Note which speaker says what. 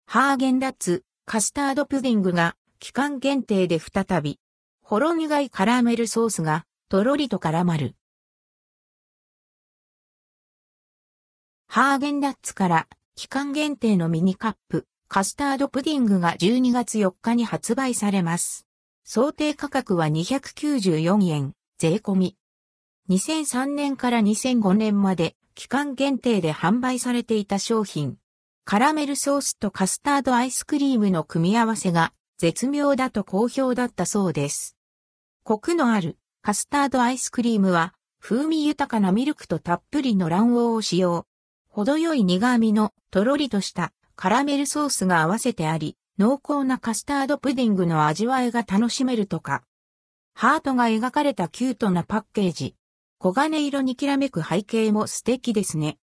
Speaker 1: ハーゲンダッツ、カスタードプディングが期間限定で再び。ほろ苦いカラメルソースがとろりと絡まる。ハーゲンダッツから期間限定のミニカップ、カスタードプディングが12月4日に発売されます。想定価格は294円、税込み。2003年から2005年まで期間限定で販売されていた商品。カラメルソースとカスタードアイスクリームの組み合わせが絶妙だと好評だったそうです。コクのあるカスタードアイスクリームは風味豊かなミルクとたっぷりの卵黄を使用。程よい苦味のとろりとしたカラメルソースが合わせてあり、濃厚なカスタードプディングの味わいが楽しめるとか。ハートが描かれたキュートなパッケージ。黄金色にきらめく背景も素敵ですね。